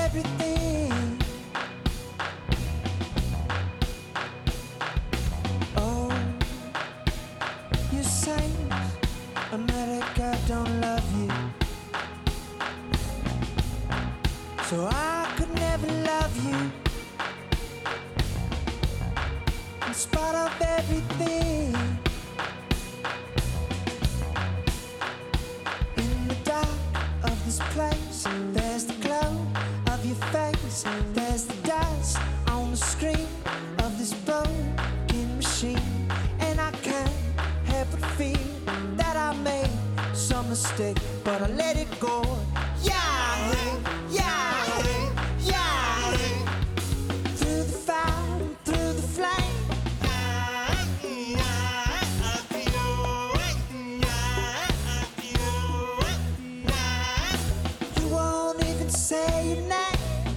everything. Oh, you say America don't love you, so I could never love you. In spite of everything, in the dark of this place, there's the glow of your face, there's the dust on the screen of this broken machine, and I can't help but feel that I made some mistake, but I let it go. Yeah, yeah, yeah, through the fire, through the flame. Say your name.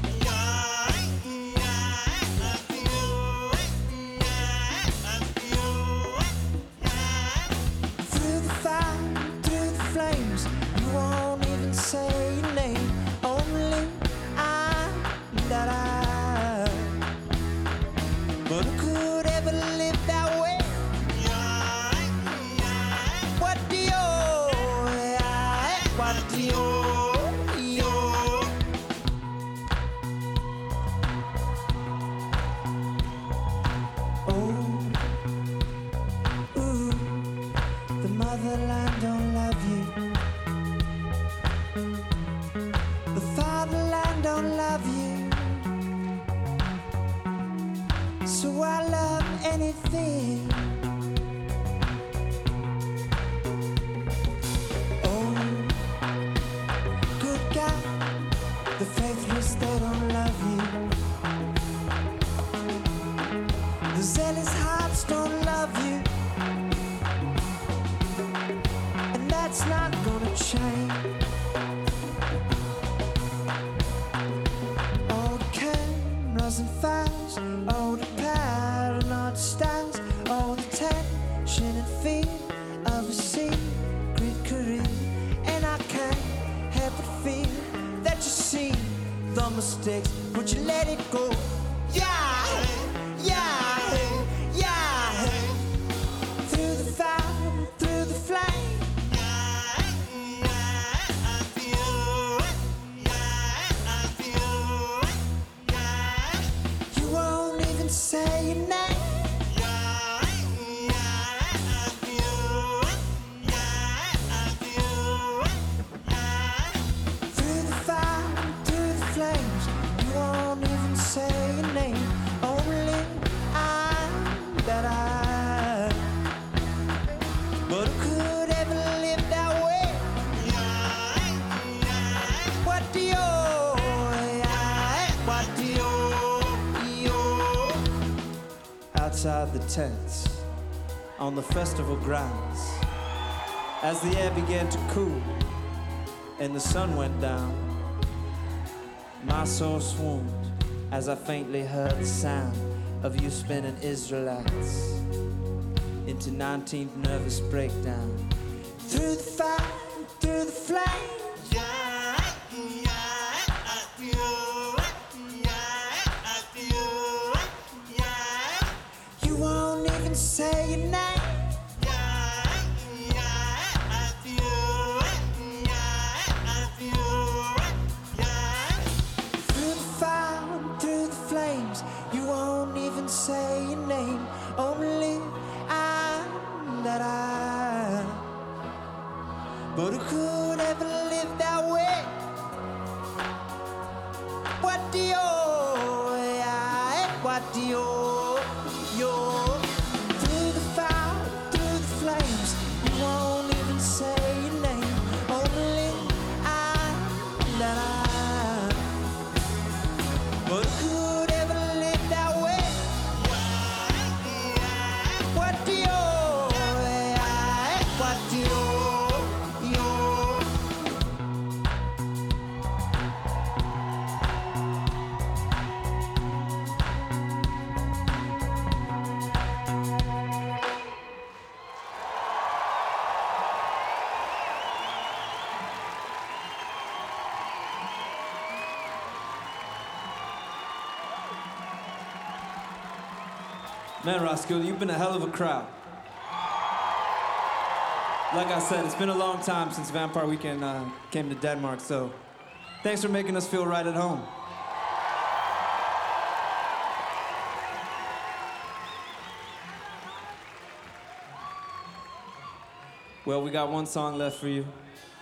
Through the fire, through the flames, you won't even say your name. Only that I. But who could ever live that way? What do you? What do you? Motherland don't love you. The fatherland don't love you. So I love anything. Oh, good God, the faithless, they don't love you. The zealous hearts don't love you. That's not gonna change. All the cameras and files, all the paranoid styles, all the tension and fear of a secret career, and I can't help but feel that you see the mistakes, but you let it go. Yeah, yeah, yeah, through the fire, through the flame. Say your name. Through the fire, through the flames, you won't even say your name. Only that I. But who could ever live that way? What do you? What do you? Outside the tents, on the festival grounds, as the air began to cool and the sun went down, my soul swooned as I faintly heard the sound of you spinning Israelites into 19th nervous breakdown. Through the fire, through the flame. Say your name. Through the fire, through the flames, you won't even say your name. Only that I. But who could ever live that way? What do you? What do you? But could ever live that way? What do you? What do you? Man, Roskilde, you've been a hell of a crowd. Like I said, it's been a long time since Vampire Weekend came to Denmark, so thanks for making us feel right at home. Well, we got one song left for you.